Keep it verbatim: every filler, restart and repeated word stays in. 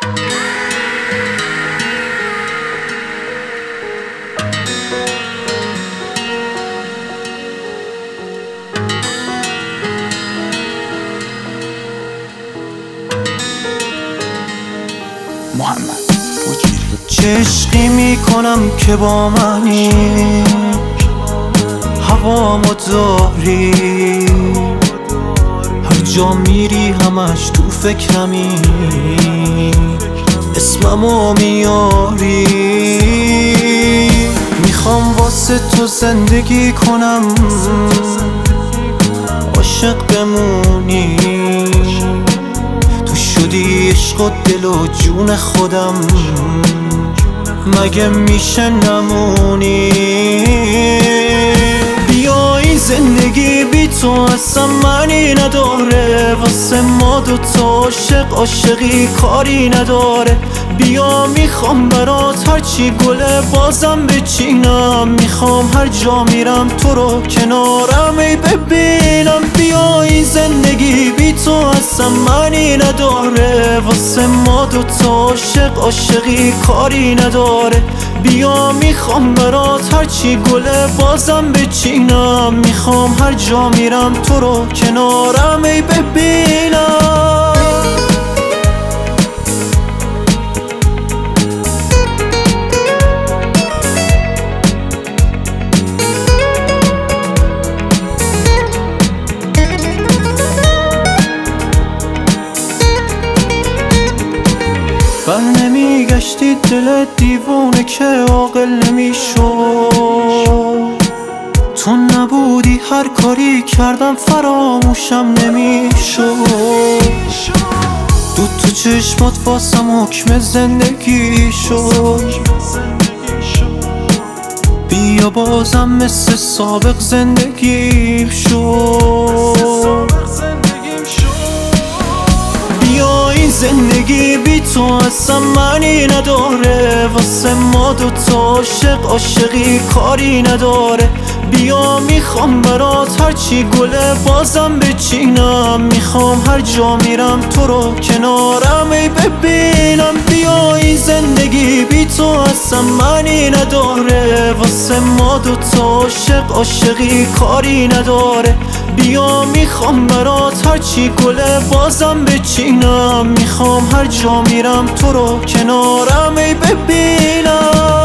محمد چه عشقی میکنم که با منی هوامو داری، هر جا میری همش تو فکرمی، اسممو میاری. میخوام واسه تو زندگی کنم، عاشق بمونی، تو شدی عشق و دل و جون خودم، مگه میشه نمونی؟ بیایی زندگی بی تو اصلا معنی نداره، واسه ما دوتا عاشق عاشقی کاری نداره. بیا میخوام برات هرچی گله بازم بچینم، میخوام هر جا میرم تو رو کنارم ای ببینم. بیایی زندگی بی تو اصلا معنی نداره، واسه ما دوتا عاشق عاشقی کاری نداره. بیا میخوام برات هرچی گله بازم بچینم، میخوام هر جا میرم تو رو کنارم ای ببینم. بر نمیگشتی دل دیوونه که عاقل نمیشد، تو نبودی هر کاری کردم فراموشم نمیشد. دو تو چشمات واسم حکم زندگی شد، بیا بازم مثل سابق زندگیم شد. بیایی زندگی بی تو اصلا معنی نداره، واسه ما دوتا عاشق عاشقی کاری نداره. بیا میخوام برات هرچی گله بازم بچینم، میخوام هر جا میرم تو رو کنارم ای ببینم. بیایی زندگی بی تو اصلا معنی نداره، واسه ما دوتا عاشق عاشقی کاری نداره. بیا میخوام برات هرچی گله بازم بچینم، میخوام هر جا میرم تو رو کنارم ای ببینم.